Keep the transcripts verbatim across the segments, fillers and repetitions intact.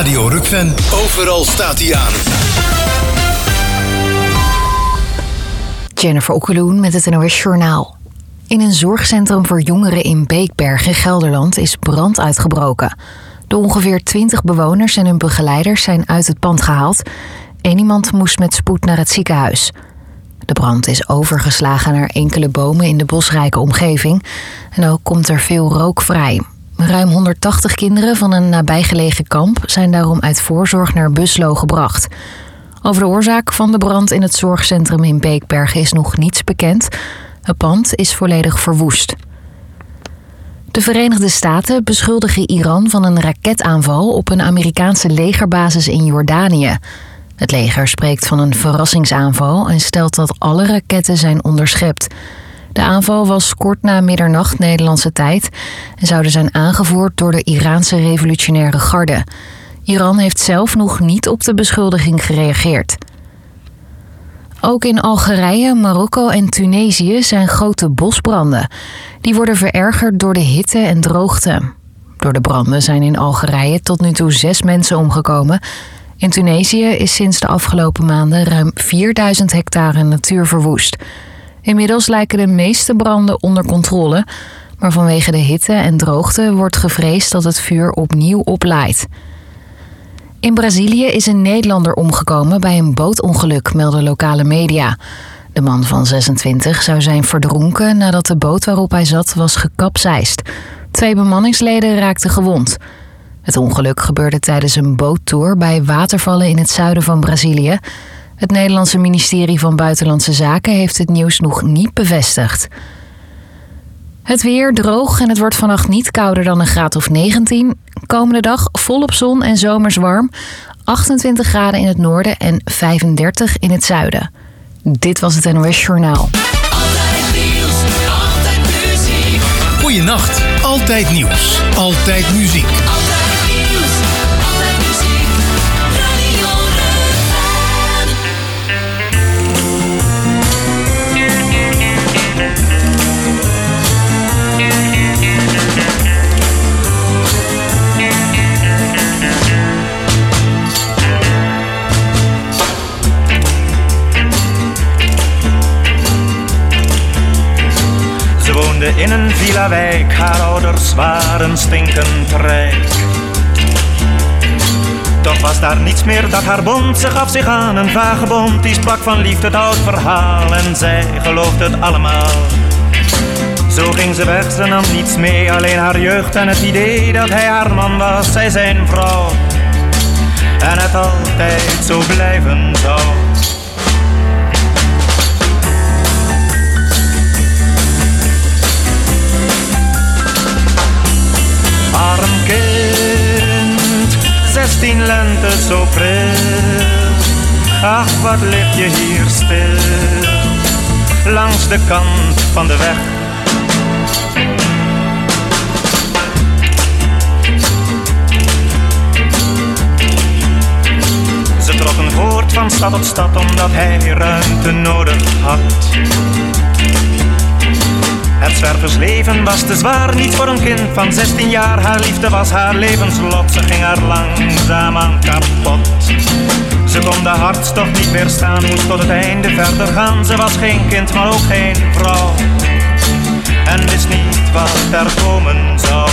Radio Rukven. Overal staat hij aan. Jennifer Okkeloen met het N O S Journaal. In een zorgcentrum voor jongeren in Beekbergen, Gelderland, is brand uitgebroken. De ongeveer twintig bewoners en hun begeleiders zijn uit het pand gehaald. Eén iemand moest met spoed naar het ziekenhuis. De brand is overgeslagen naar enkele bomen in de bosrijke omgeving. En ook komt er veel rook vrij. Ruim honderdtachtig kinderen van een nabijgelegen kamp zijn daarom uit voorzorg naar Buslo gebracht. Over de oorzaak van de brand in het zorgcentrum in Beekbergen is nog niets bekend. Het pand is volledig verwoest. De Verenigde Staten beschuldigen Iran van een raketaanval op een Amerikaanse legerbasis in Jordanië. Het leger spreekt van een verrassingsaanval en stelt dat alle raketten zijn onderschept. De aanval was kort na middernacht Nederlandse tijd en zou zijn aangevoerd door de Iraanse revolutionaire garde. Iran heeft zelf nog niet op de beschuldiging gereageerd. Ook in Algerije, Marokko en Tunesië zijn grote bosbranden. Die worden verergerd door de hitte en droogte. Door de branden zijn in Algerije tot nu toe zes mensen omgekomen. In Tunesië is sinds de afgelopen maanden ruim vierduizend hectare natuur verwoest. Inmiddels lijken de meeste branden onder controle, maar vanwege de hitte en droogte wordt gevreesd dat het vuur opnieuw oplaait. In Brazilië is een Nederlander omgekomen bij een bootongeluk, melden lokale media. De man van zesentwintig zou zijn verdronken nadat de boot waarop hij zat was gekapseist. Twee bemanningsleden raakten gewond. Het ongeluk gebeurde tijdens een boottour bij watervallen in het zuiden van Brazilië. Het Nederlandse ministerie van Buitenlandse Zaken heeft het nieuws nog niet bevestigd. Het weer droog en het wordt vannacht niet kouder dan een graad of negentien. Komende dag volop zon en zomers warm. achtentwintig graden in het noorden en vijfendertig in het zuiden. Dit was het N O S Journaal. Altijd nieuws, altijd muziek. Goeienacht, altijd nieuws, altijd muziek. Altijd nieuws, altijd muziek. Radio Rukven. Ze woonde in een villa-wijk, haar ouders waren stinkend rijk. Toch was daar niets meer dat haar bond, ze gaf zich aan een vagebond. Die sprak van liefde, het oud verhaal, en zij geloofde het allemaal. Zo ging ze weg, ze nam niets mee, alleen haar jeugd en het idee dat hij haar man was, zij zijn vrouw. En het altijd zo blijven zou. Arm kind, zestien lente zo pril. Ach, wat lig je hier stil, langs de kant van de weg. Ze trokken voort van stad tot stad, omdat hij ruimte nodig had. Het zwerversleven was te zwaar, niet voor een kind van zestien jaar. Haar liefde was haar levenslot, ze ging haar langzaamaan kapot. Ze kon de hartstocht niet meer staan, moest tot het einde verder gaan. Ze was geen kind, maar ook geen vrouw, en wist niet wat er komen zou.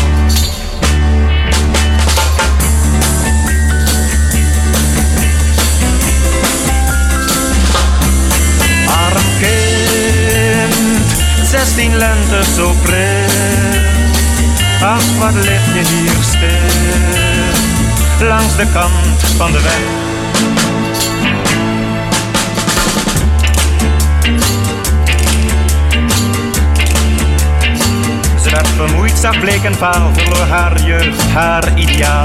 Arm kind, zestien lente zo pril. Ach, wat lig je hier stil, langs de kant van de weg. Ze werd vermoeid, zag bleek en vaal, verloor haar jeugd, haar ideaal.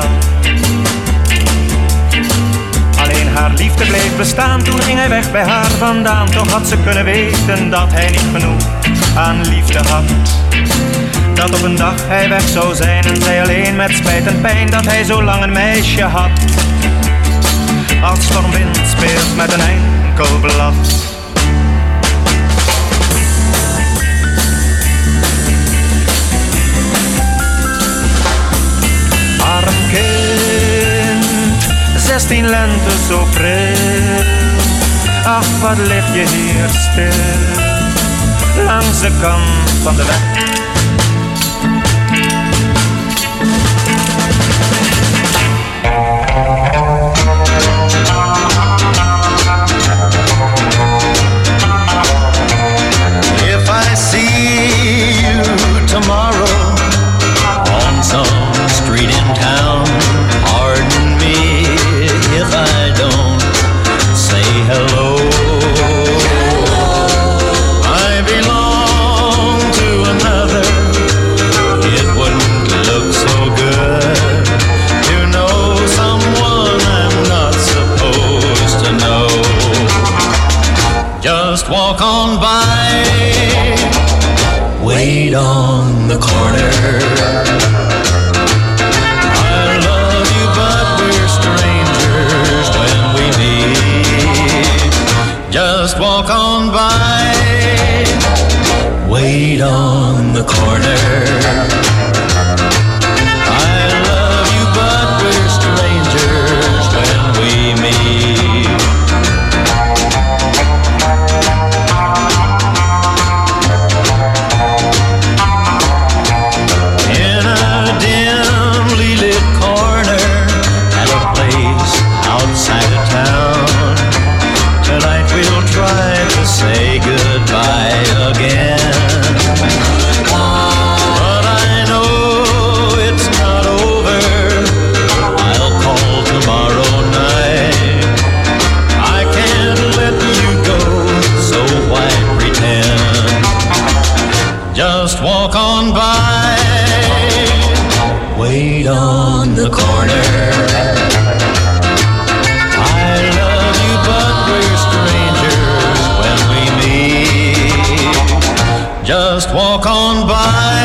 Alleen haar liefde bleef bestaan, toen ging hij weg bij haar vandaan. Toch had ze kunnen weten dat hij niet genoeg aan liefde had. Dat op een dag hij weg zou zijn en zij alleen met spijt en pijn dat hij zo lang een meisje had. Als stormwind speelt met een enkel blad. Arm kind, lente zo pril. Ach, wat lig je hier stil, langs de kant van de weg. If I see you tomorrow on some street in town, pardon me if I don't say hello. I belong to another. It wouldn't look so good to know someone I'm not supposed to know. Just walk on by, wait on the corner. I love you, but we're strangers when we meet. Just walk on by, wait on the corner. I love you, but we're strangers when we meet. In a dimly lit corner at a place outside of town, tonight we'll try to say goodbye again. But I know it's not over. I'll call tomorrow night. I can't let you go, so why pretend? Just walk on by, wait on the corner. I love you, but we're strangers when we meet. Just walk on by,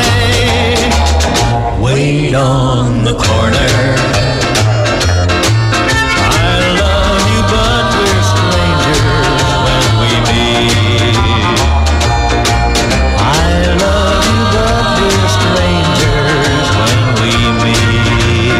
wait on the corner. I love you, but we're strangers when we meet. I love you, but we're strangers when we meet.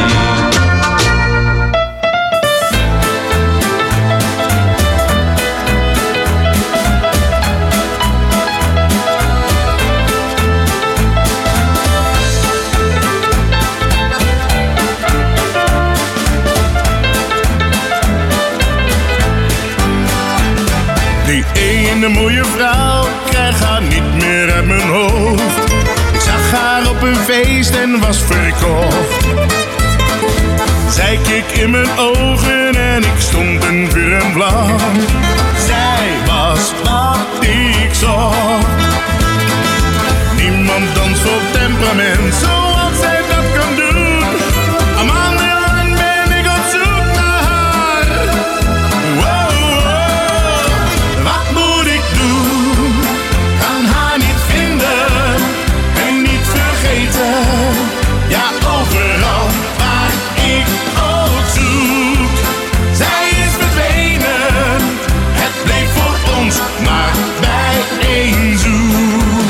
Die ene mooie vrouw, ik krijg haar niet meer uit mijn hoofd. Ik zag haar op een feest en was verkocht. Zij keek in mijn ogen en ik stond een vuur en vlam. Zij was wat ik zocht. Niemand danst vol temperament zoals zij dat kan doen. Een maand lang ben ik op zoek naar haar. Wow, wow. Wat moet ik doen? Kan haar niet vinden en niet vergeten. Ja, overal waar ik ook zoek. Zij is verdwenen. Het bleef voor ons maar bij één zoen.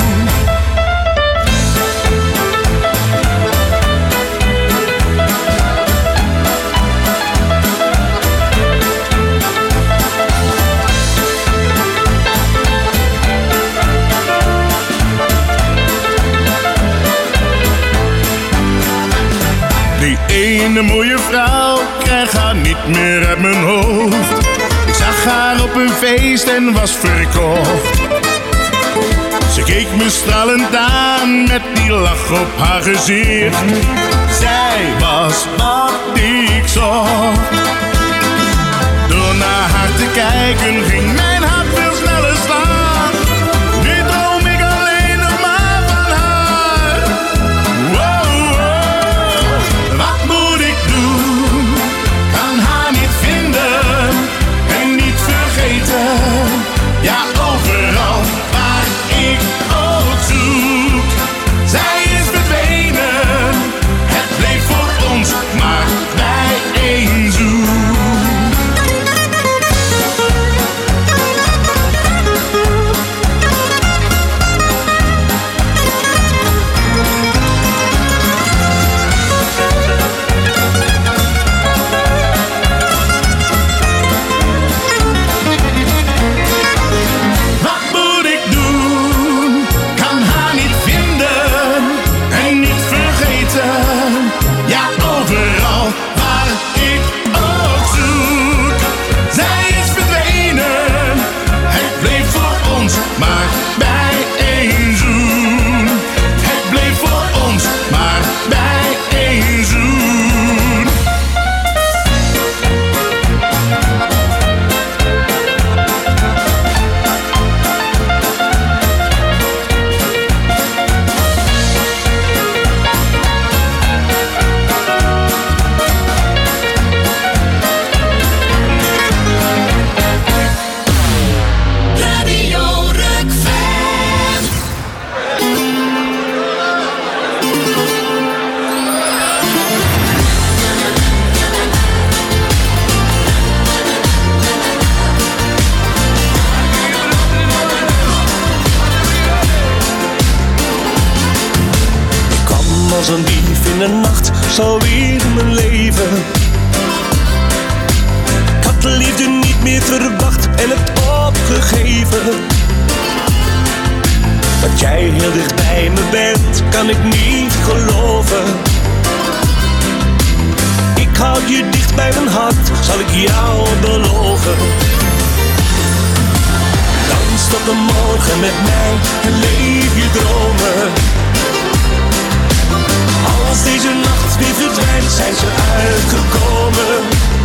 Die ene mooie vrouw, ik krijg haar niet meer uit mijn hoofd. Ik zag haar op een feest en was verkocht. Ze keek me stralend aan met die lach op haar gezicht. Zij was wat ik zocht. Door naar haar te kijken ging mijn hart veel sneller slaan. Nu droom ik alleen nog maar van haar. Wow, wow. Wat moet ik doen? Kan haar niet vinden en niet vergeten. Ja, overal waar ik ook zoek. Zij is verdwenen. Het bleef voor ons maar bij één zoen. als een dief in de nacht, zo weer mijn leven. Ik had de liefde niet meer verwacht en het opgegeven. Dat jij heel dicht bij me bent, kan ik niet geloven. Ik hou je dicht bij mijn hart, zal ik jou beloven. Dans tot de morgen met mij en leef je dromen. Als deze nacht weer verdwijnt, zijn ze uitgekomen.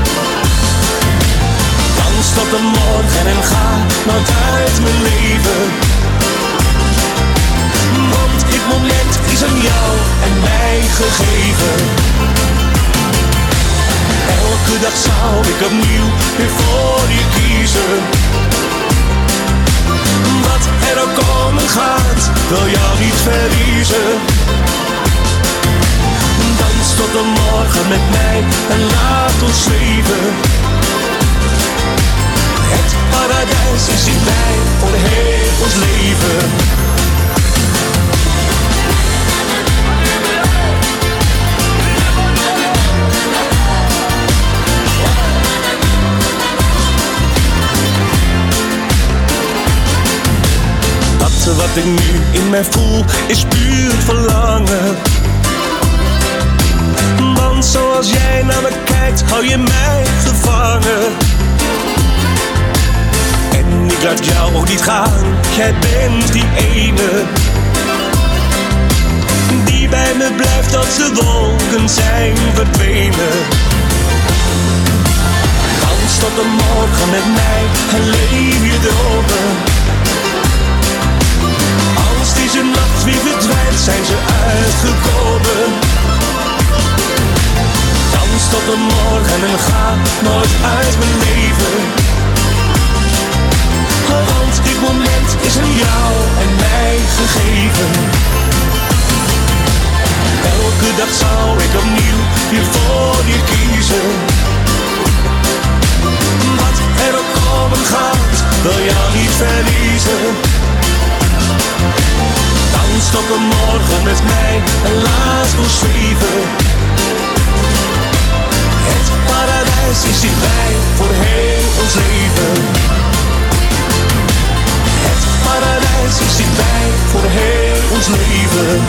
Dans tot de morgen en ga nooit uit mijn leven. Want dit moment is aan jou en mij gegeven. Elke dag zou ik opnieuw weer voor je kiezen. Wat er ook komen gaat, wil jou niet verliezen. Dans tot de morgen met mij en laat ons zweven. Het paradijs is dichtbij voor heel ons leven. Dat wat ik nu in mij voel is puur verlangen. Want zoals jij naar me kijkt, hou je mij gevangen. En ik laat jou ook niet gaan, jij bent die ene die bij me blijft als de wolken zijn verdwenen. Dans tot de morgen met mij en leef je dromen. Als deze nacht weer verdwijnt, zijn ze uitgekomen. Dans tot de morgen en ga nooit uit mijn leven. Want dit moment is aan jou en mij gegeven. Elke dag zou ik opnieuw weer voor je kiezen. Wat er ook komen gaat, wil jou niet verliezen. Dans tot de morgen met mij en laat ons zweven. Het paradijs is dichtbij voor heel ons leven. Het paradijs is dichtbij voor heel ons leven.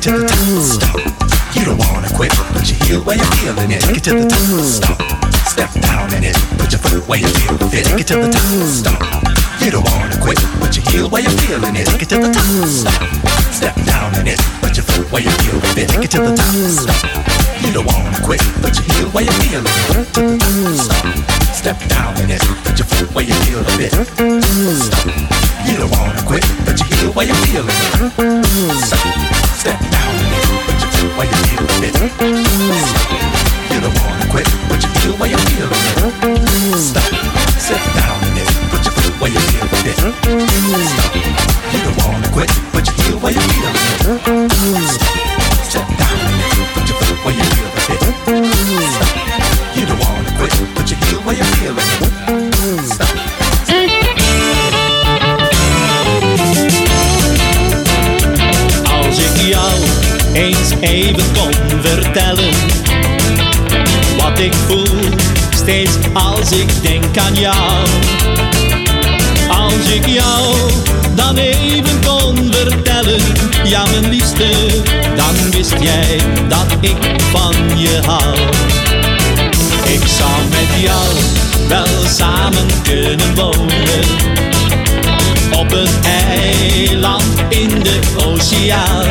to the top. Stop. You don't wanna quit, put your heel where you're feeling it. Take it to the top. Stop. Step down in it, put your foot where you feel it. Take it to the top. Stop. You don't wanna quit, put your heel where you're feeling it. Take it to the top. Stop. Step down in it, put your foot where you feel it. Take it to the top. Stop. You don't wanna quit, put your heel where you're feeling it. To the top. Stop. Step down in it, put your foot where you feel a bit. Stop. You don't wanna quit, put your heel where you feel it. Stop. Step down in it, put your foot where you feel a bit. Stop. You don't wanna quit, put your heel where you feel it. Stop. Step down in it, put your foot where you feel a bit. Stop. You don't wanna quit, put your heel where you feel it. Stop. Step down in it, put your foot where you feel a bit. Stop. You don't wanna quit, put your heel where you feel it. Stop. Als ik jou eens even kon vertellen wat ik voel, steeds als ik denk aan jou. Als ik jou dan even kon vertellen, ja mijn liefste, dan wist jij dat ik van je hou. Ik zou met jou wel samen kunnen wonen, op een eiland in de oceaan.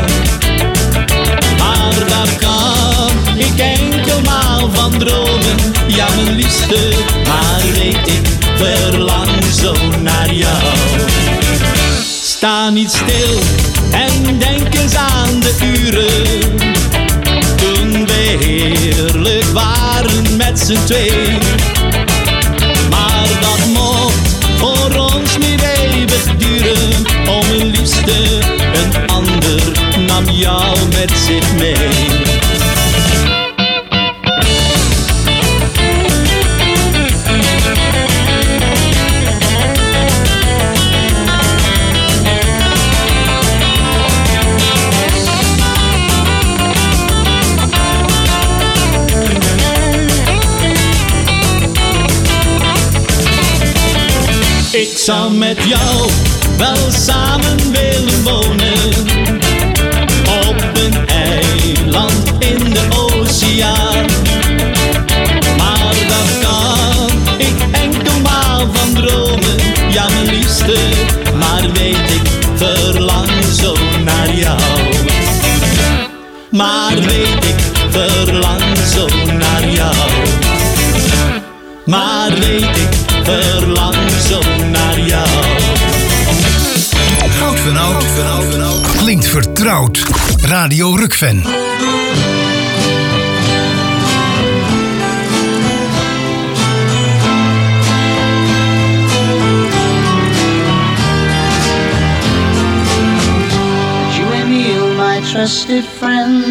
Maar daar kan ik enkelmaal van dromen, ja mijn liefste, maar weet ik verlang zo naar jou. Sta niet stil en denk eens aan de uren toen we heerlijk waren met z'n twee. Maar dat mocht voor ons niet eeuwig duren. Oh mijn liefste, een ander nam jou met zich mee. Ik zou met jou wel samen willen wonen, op een eiland in de oceaan. Maar daar kan ik enkelmaal van dromen, ja mijn liefste, maar weet ik verlang zo naar jou. Maar weet ik verlang zo naar jou. Maar weet ik verlang zo naar jou. Goud van oud, klinkt vertrouwd. Radio Rukven. You and me, my trusted friend.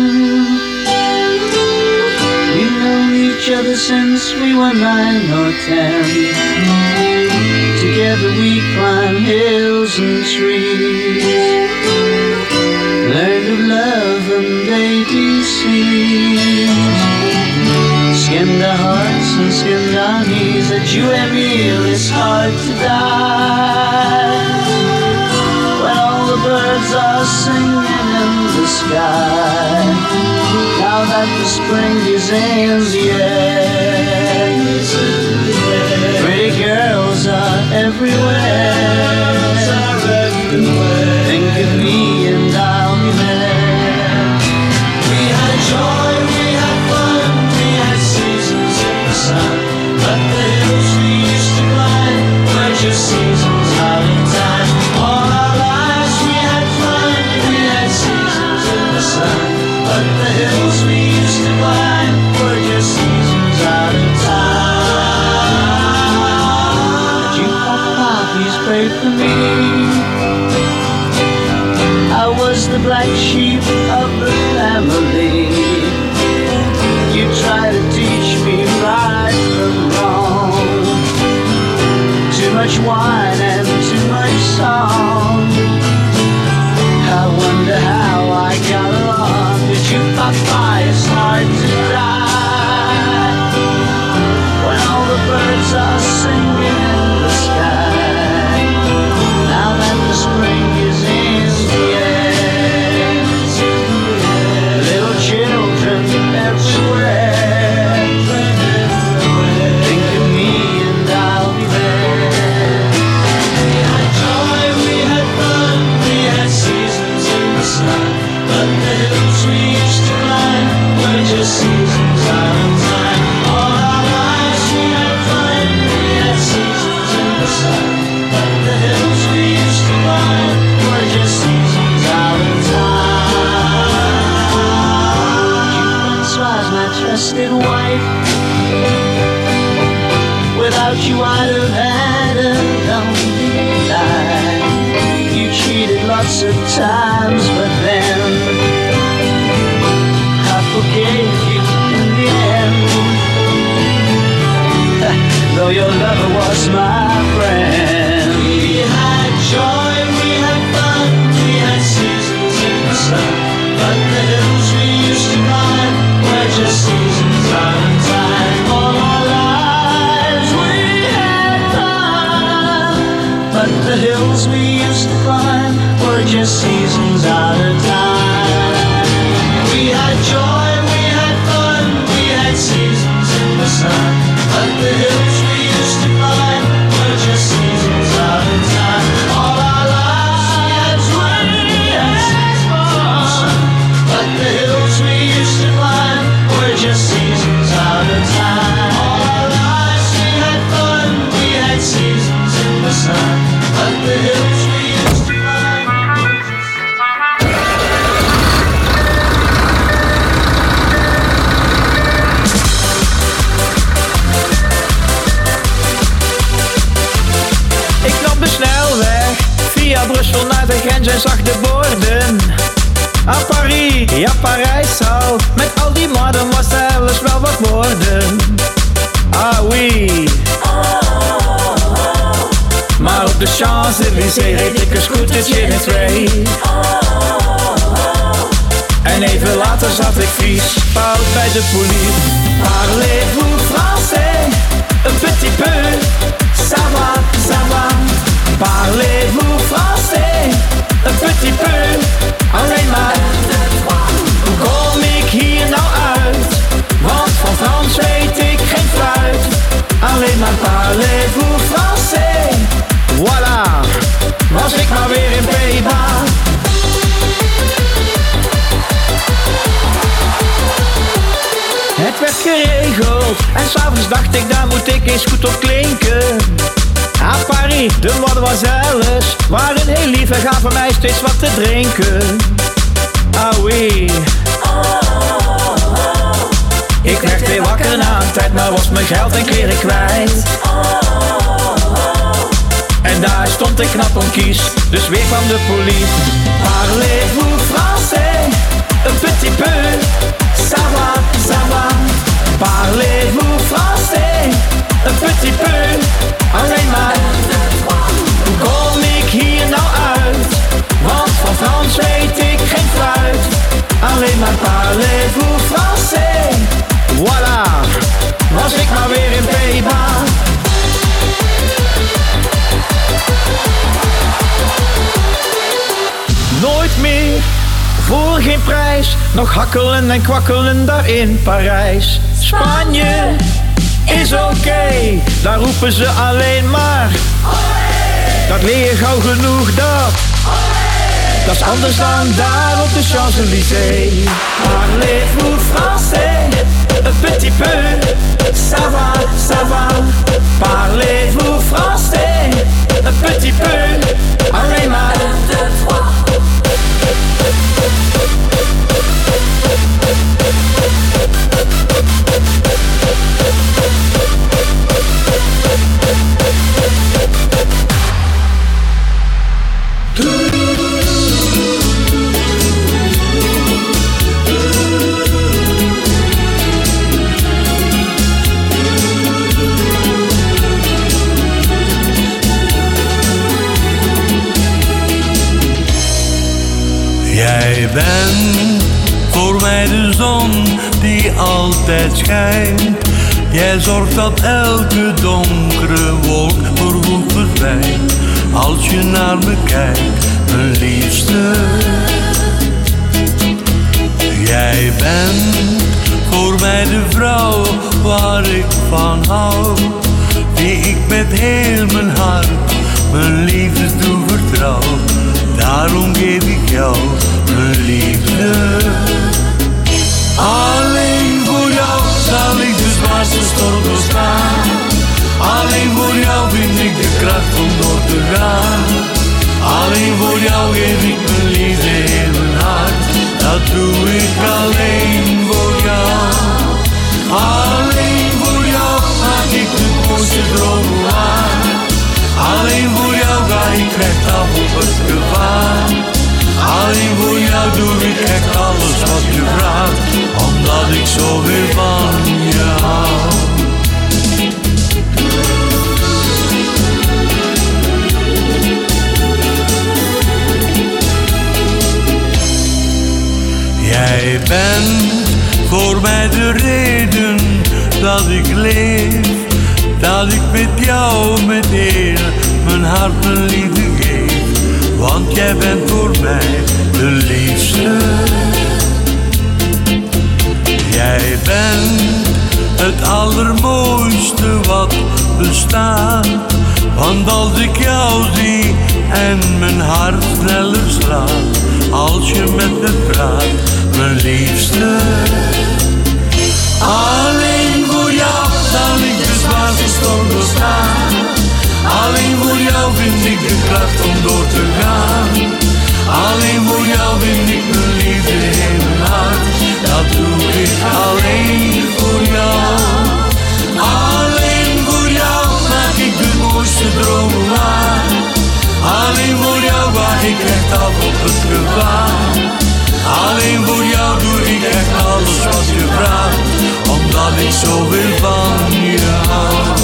We've known each other since we were nine or ten. Together we climb hills and trees, learned of love and baby seas, skimmed our hearts and skimmed our knees. At you and me, it's hard to die when all the birds are singing in the sky. Now that the spring is in the air, pretty girls are everywhere. Think of me and I'll be there. We had joy, we had fun, we had seasons in the sun, but the hills we used to climb were just seasons out in time. All our lives we had fun, we had seasons in the sun, but the hills we used to climb were just seasons out in time. Did you, Papa, please pray for me? I was the black sheep of the family. You tried to teach me right from wrong. Too much wine and too much song. I wonder how I got along. Did you, Papa, it's hard to die when all the birds are singing in the sky. Now that the spring is in the air, Without you I'd have had a lonely life. You cheated lots of times, but then I forgave you in the end. Though your lover was my friend. We had joy, we had fun, we had seasons in the sun, but the hills we used to climb were just seasons out of time. All our lives we had fun, but the hills we used to climb were just seasons out of time. We had joy, we had fun, we had seasons in the sun, but the hills we used to climb were just seasons out of time. All our lives we had seasons in the sun, but the hills we used to climb were just seasons out of time. All our lives we had fun, we had seasons in the sun, but the hills we used to climb were just Ik nam de snelweg via Brussel naar de grens en zag de borden. À Paris, ja Parijs zou met al die mannen was zelfs wel wat worden. Ah oui. Maar op de Champs-Élysées reed ik een scootertje in twee. En even later zat ik vies fout bij de police. Parlez-vous français, un petit peu, ça va, ça va. Parlez-vous français, un petit peu, alleen maar. Hoe kom ik hier nou uit? Want van Frans weet ik geen fluit. Alleen maar parlez-vous français. Voilà, was ik maar weer in Peba. Het werd geregeld en s'avonds dacht ik, daar moet ik eens goed op klinken. À Paris, de mademoiselles waren heel lief en gaven mij steeds wat te drinken. Ah oui. Ik werd weer wakker na een tijd, maar was mijn geld en kleren kwijt. En daar stond ik knap om kies, dus weer kwam de police. Parlez-vous français, un petit peu, ça va, ça va. Parlez-vous français, un petit peu, alleen maar. Hoe kom ik hier nou uit? Want van Frans weet ik geen fluit. Alleen maar parlez-vous français. Voilà, was ik maar weer in Peba. Nooit meer, voor geen prijs, nog hakkelen en kwakkelen daar in Parijs. Spanje is oké, okay, daar roepen ze alleen maar. Dat leer je gauw genoeg, dat. Dat is anders dan daar op de Champs-Élysées. Parlez-vous français, un petit peu, ça va, ça va. Parlez-vous français, un petit peu, alleen maar. Jij bent voor mij de zon die altijd schijnt. Jij zorgt dat elke donkere wolk voorgoed verdwijnt. Als je naar me kijkt, mijn liefste. Jij bent voor mij de vrouw waar ik van hou. Die ik met heel mijn hart mijn liefde toevertrouw. Daarom geef ik jou mijn liefde. Alleen voor jou zal ik de zwaarste storm doorstaan. Alleen voor jou vind ik de kracht om door te gaan. Alleen voor jou geef ik mijn liefde heel mijn hart. Dat doe ik alleen voor jou. Alleen voor jou maak ik de mooiste droom zoveel van je hou. Jij bent voor mij de reden dat ik leef, dat ik met jou met heel mijn hart mijn liefde geef. Want jij bent voor mij de liefste. Jij bent het allermooiste wat bestaat. Want als ik jou zie en mijn hart sneller slaat, als je met me praat, mijn liefste. Alleen voor jou zal ik de zwaarste storm doorstaan. Alleen voor jou vind ik de kracht om door te gaan. Alleen voor jou vind ik mijn liefde in mijn hart. Dat doe ik alleen voor jou. Alleen voor jou maak ik de mooiste dromen waar. Alleen voor jou waag ik echt af op het gevaar. Alleen voor jou doe ik echt alles wat je vraagt, omdat ik zoveel van je hou.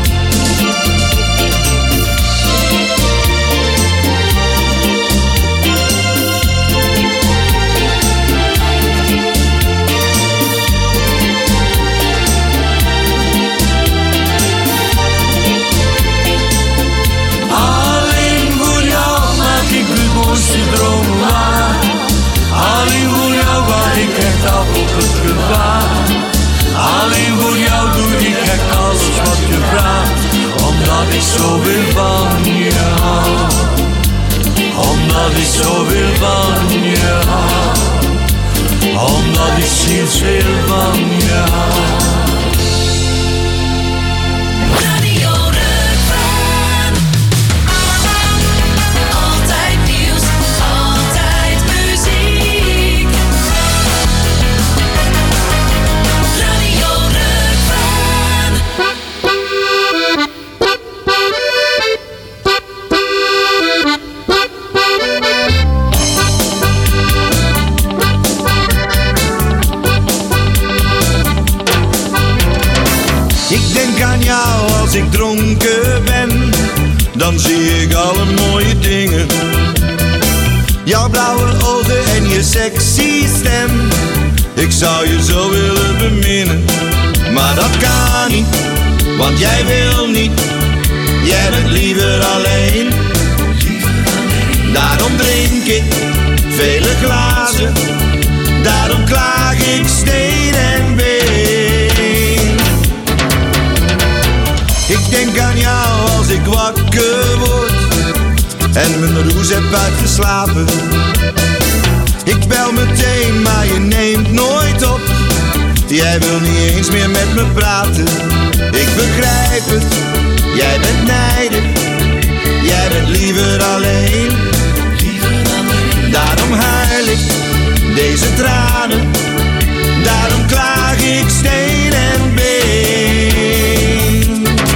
Alleen voor jou maak ik de mooiste dromen waar. Alleen voor jou waag ik echt af op het gevaar. Alleen voor jou doe ik echt alles wat je vraagt, omdat ik zoveel van je hou. Omdat ik zoveel van je hou. Omdat ik zielsveel van je hou. Radio Rukven. Altijd nieuws, altijd muziek. Radio Rukven. Ik denk aan jou als ik dronken ben, dan zie ik alle mooie dingen. Jouw blauwe ogen en je sexy stem, ik zou je zo willen beminnen. Maar dat kan niet, want jij wil niet, jij bent liever alleen. Daarom drink ik vele glazen, daarom klaag ik steen en been. Ik denk aan jou als ik wakker word en mijn roes heb uitgeslapen. Ik bel meteen, maar je neemt nooit op. Jij wil niet eens meer met me praten. Ik begrijp het, jij bent nijdig. Jij bent liever alleen. Daarom huil ik deze tranen. Daarom klaag ik steen en been.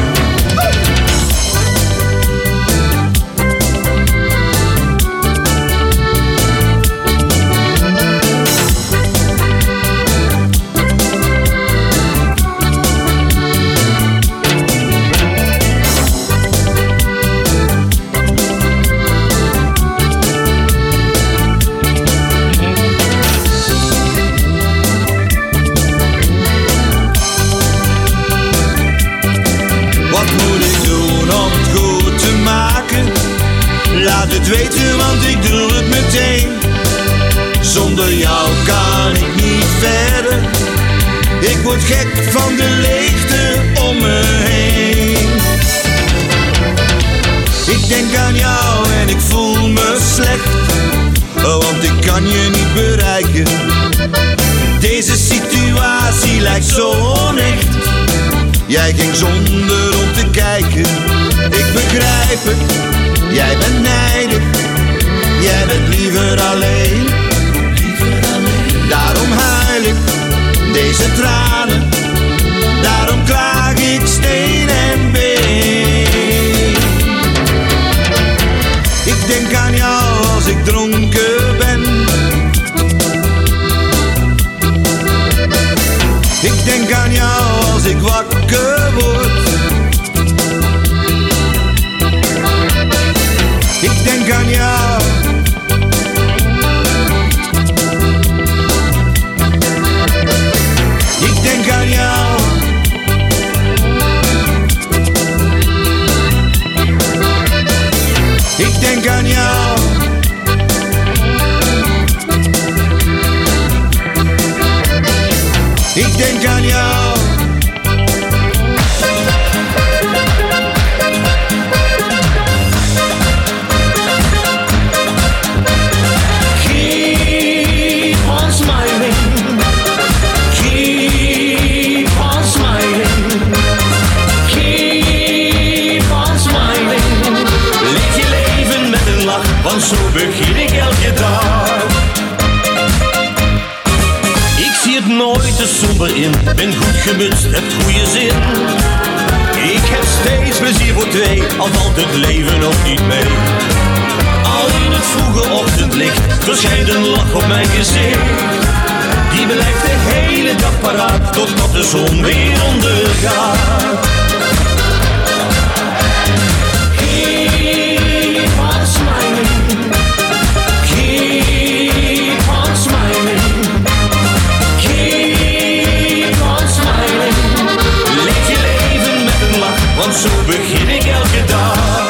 Laat het weten, want ik doe het meteen. Zonder jou kan ik niet verder. Ik word gek van de leegte om me heen. Ik denk aan jou en ik voel me slecht, want ik kan je niet bereiken. Deze situatie lijkt zo onecht. Jij ging zonder om te kijken. Ik begrijp het, jij bent nijdig. Jij bent liever alleen. Daarom huil ik deze tranen. Daarom klaag ik steen en been. Ik denk aan jou als ik dronken ben. want zo begin ik elke dag. Ik zie het nooit te somber in, ben goed gemutst, heb goede zin. Ik heb steeds plezier voor twee, al valt het leven nog niet mee. Al in het vroege ochtendlicht verschijnt een lach op mijn gezicht. Die blijft de hele dag paraat, totdat de zon weer ondergaat. Keep on smiling, keep on smiling, keep on smiling. Leef je leven met een lach, want zo begin ik elke dag.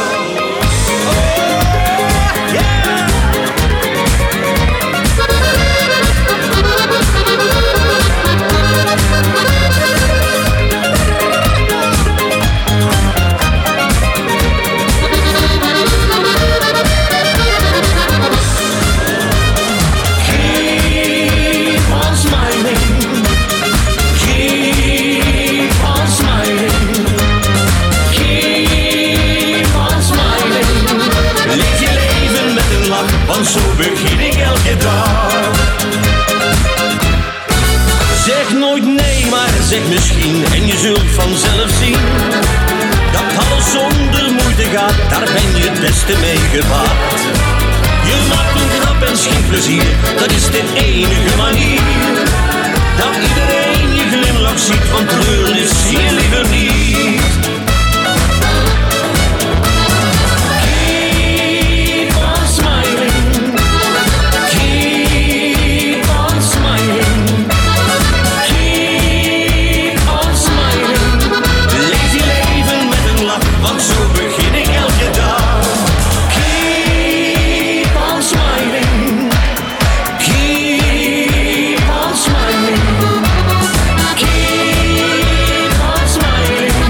Want zo begin ik elke dag. Zeg nooit nee, maar zeg misschien. En je zult vanzelf zien dat alles zonder moeite gaat. Daar ben je het beste mee gebaat. Je maakt een grap en schiet plezier. Dat is de enige manier dat iedereen je glimlach ziet. Want treurnis zie je liever niet. Smiling.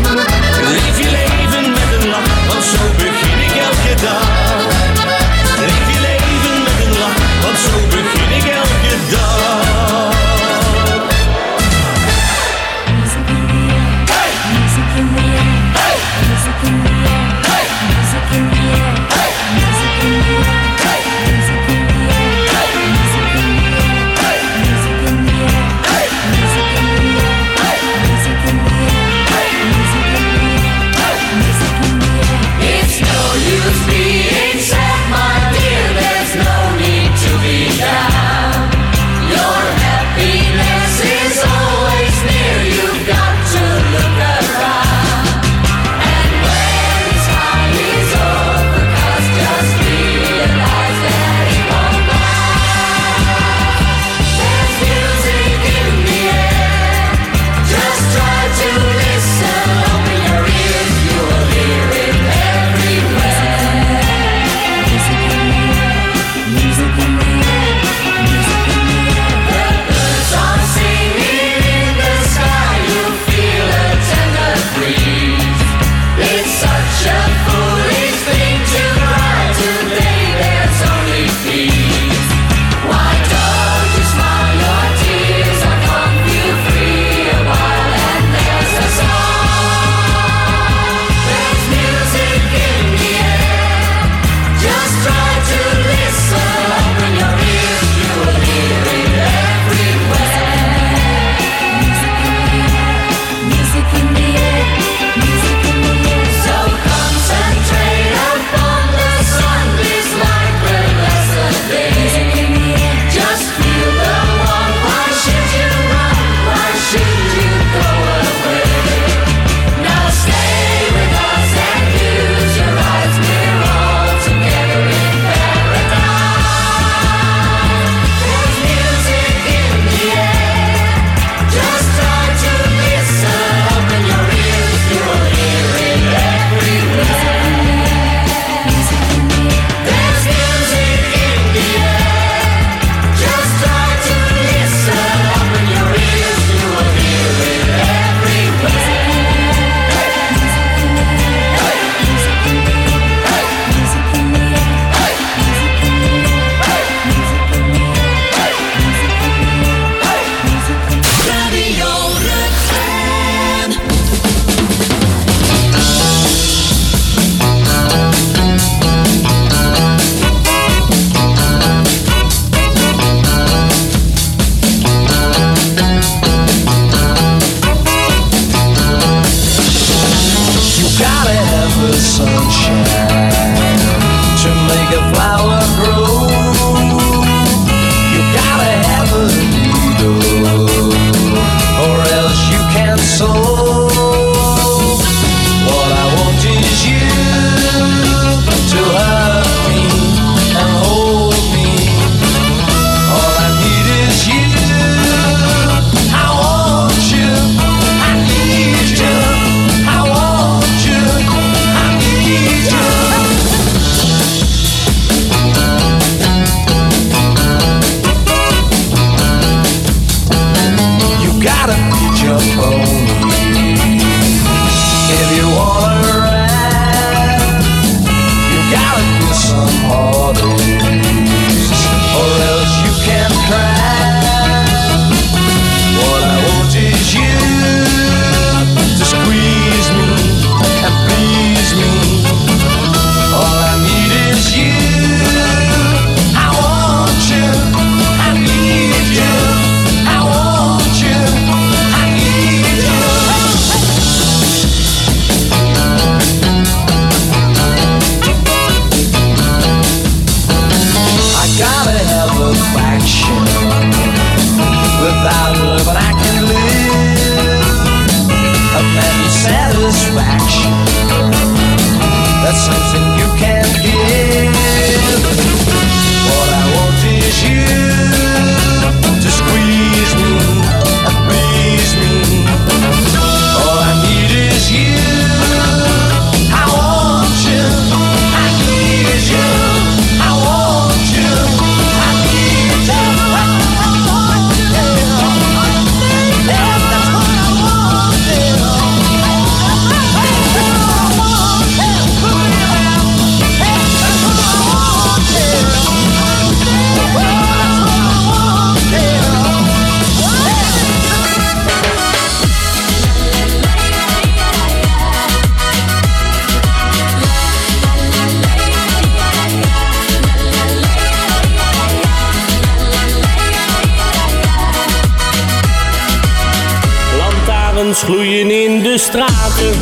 avonds gloeien in de straten.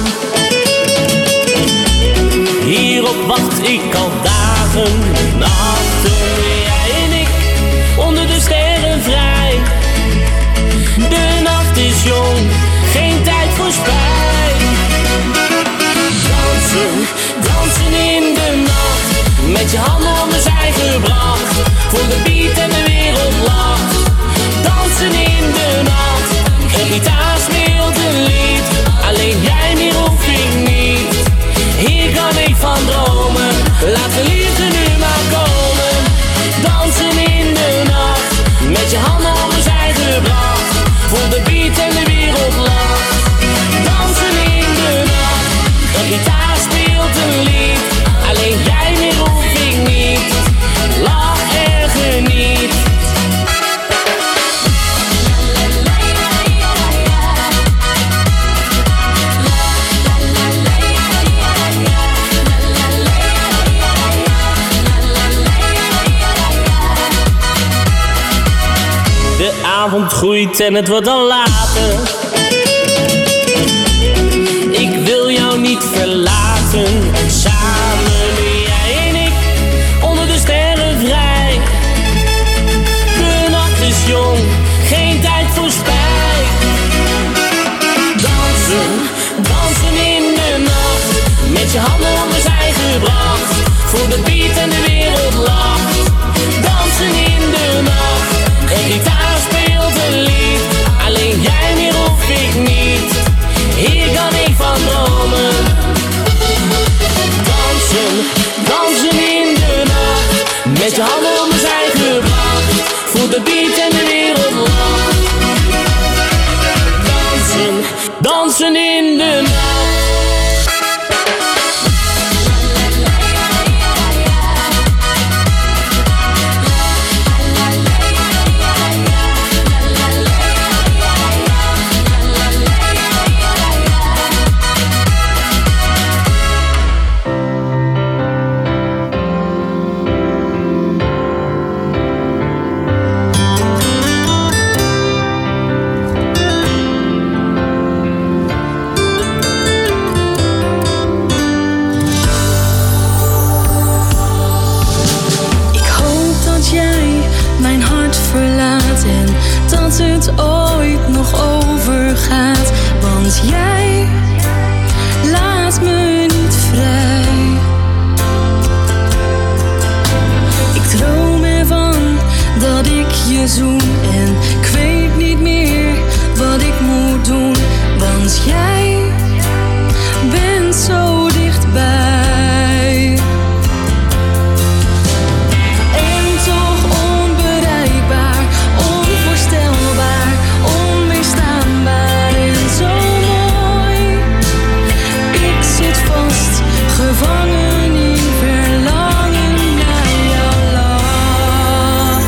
Hierop wacht ik al dagen, nachten, jij en ik, onder de sterren vrij. De nacht is jong, geen tijd voor spijt. Dansen, dansen in de nacht, met je handen onder zij gebracht. Voor de beat en de wereld lacht. Dansen in de nacht, een gitaar speelt een lied. Alleen jij meer hoef ik niet. Hier kan ik van dromen, laat de liefde nu maar komen. Dansen in de nacht, met je handen onder zij gebracht. Voor de beat en de wereld lacht. Dansen in de nacht, een gitaar speelt een lied. Alleen jij meer hoef ik niet. Lach en geniet. De avond groeit en het wordt al later. Ik wil jou niet verlaten. Samen, jij en ik, onder de sterren vrij. De nacht is jong, geen tijd voor spijt. Dansen, dansen in de nacht, met je handen onder zij gebracht. Voor de beat en de wereld lacht. Dansen in de nacht, een gitaar speelt een lied. Alleen jij meer hoef ik niet. Hier kan ik van dromen. Dansen, dansen in de nacht, met je handen onder zij gebracht. Voor de beat en de wereld lacht. Dansen, dansen in de nacht. Het ooit nog overgaat, want jij laat me niet vrij. Ik droom ervan dat ik je zoen en ik weet niet meer wat ik moet doen, want jij bent zo dichtbij. En toch onbereikbaar, onvoorstelbaar, onweerstaanbaar en zo mooi. Ik zit vast, gevangen in verlangen naar jouw lach.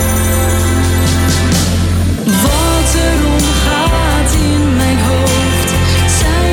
Wat er omgaat in mijn hoofd zijn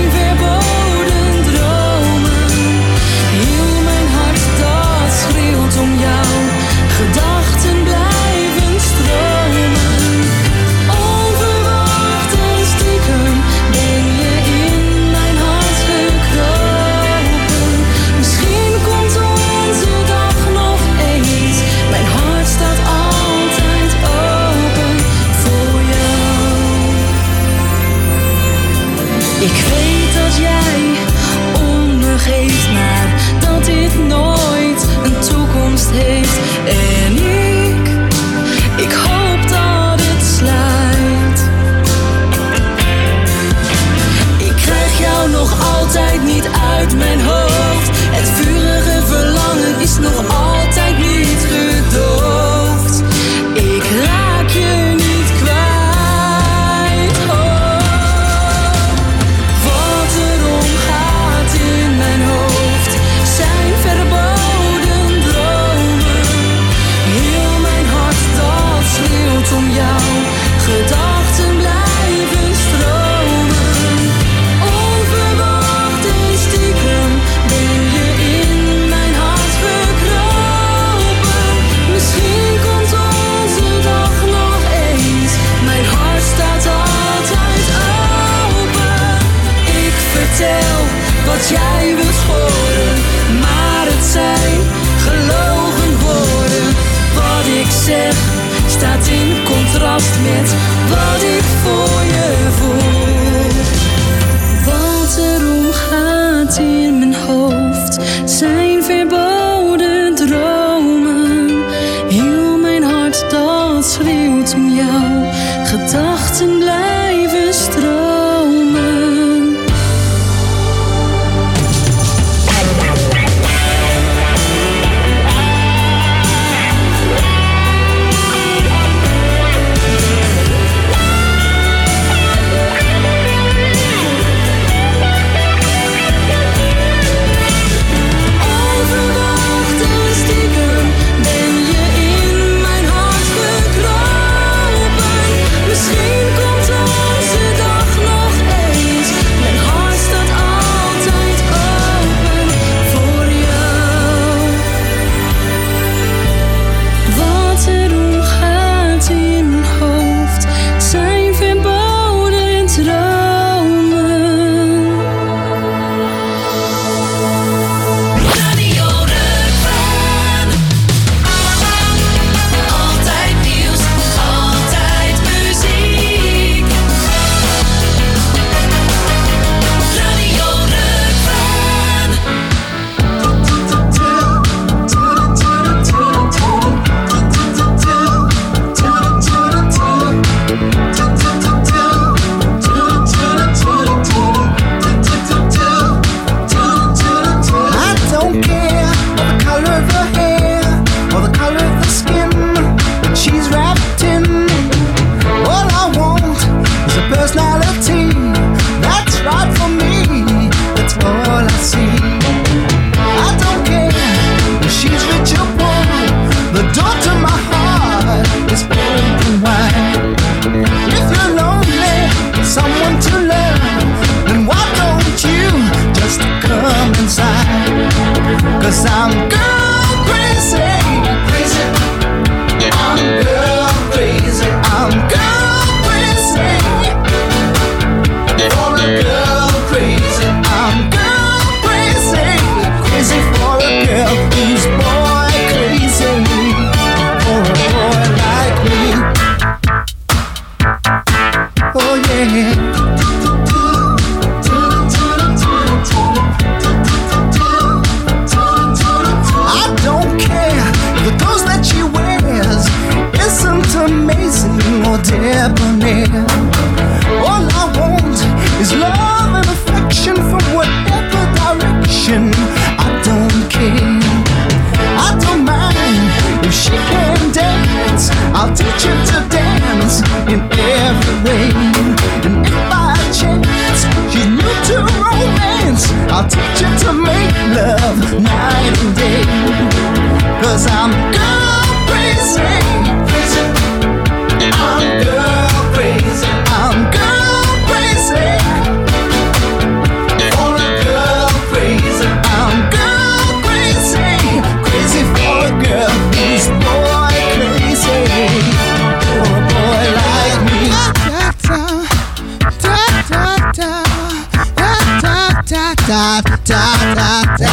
'cause I'm girl crazy. I'm girl crazy. I'm girl crazy. For a girl crazy. I'm girl crazy. Crazy for a girl who's boy crazy. For a boy like me. Da da da da da da da da da da.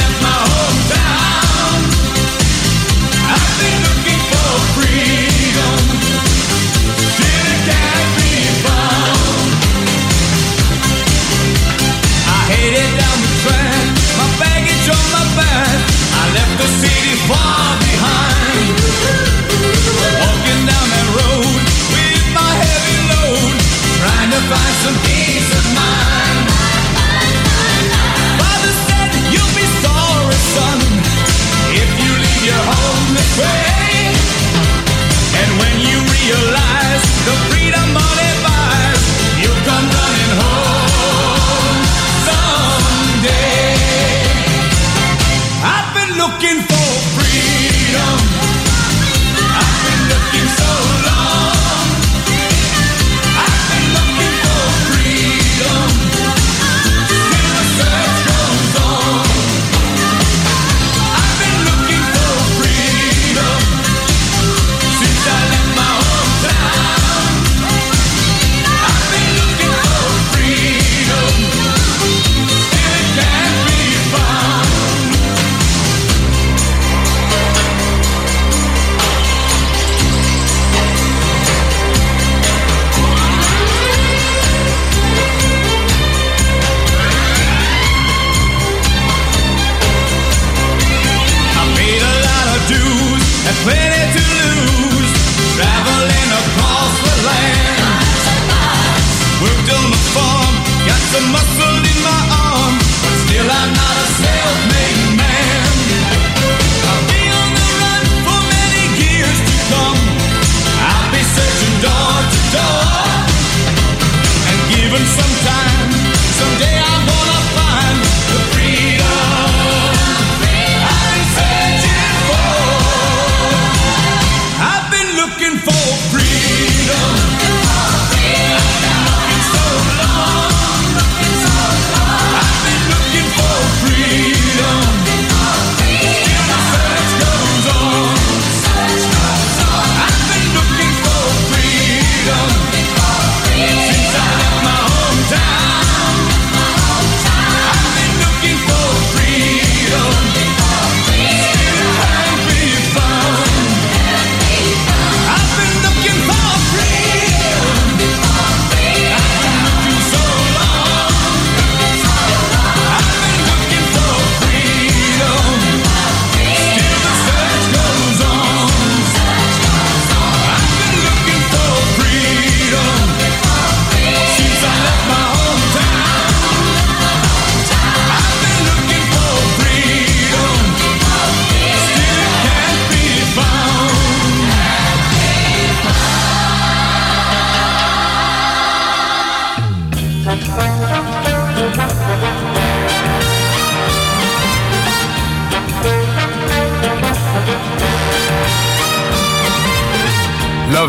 Freedom.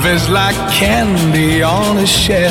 Love is like candy on a shelf.